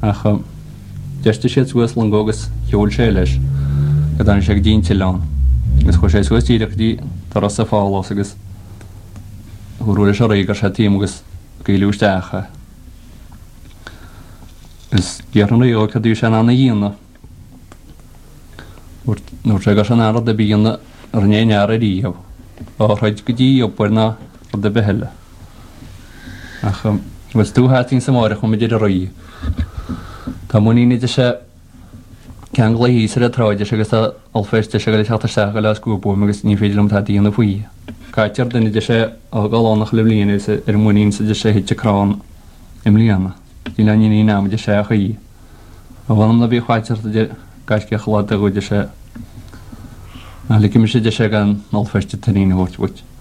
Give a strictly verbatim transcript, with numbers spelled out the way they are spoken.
ach deiste sé suaslan gogus heol sé leis go dan sé dínte lán gus chu sé suastíirechtí tar sa fálas agus chuúla se réigar sé tíam agus goúisteacha gus dearan ó cadú sé anna dhéana nó sé gar an ara de bíanana ar néar a ríomh áráid go dtí opna ar de beheile ach bhfuil túthtín sa máire chum idir a roií Tá muíine sé cean le hí a ráide agus alfeiste se go le teachta le scoúbú agus ní féidir am tá díana faoi. Caiitear duine de sé á gáánach le líana ar muín sa de sé hiitirán im líana. Dí le ní ná de sé a í. A bhhanam na bhí cháitear gaiisce chlá a goide sé le me sé de sé an alfeiste tarína hórtbuit.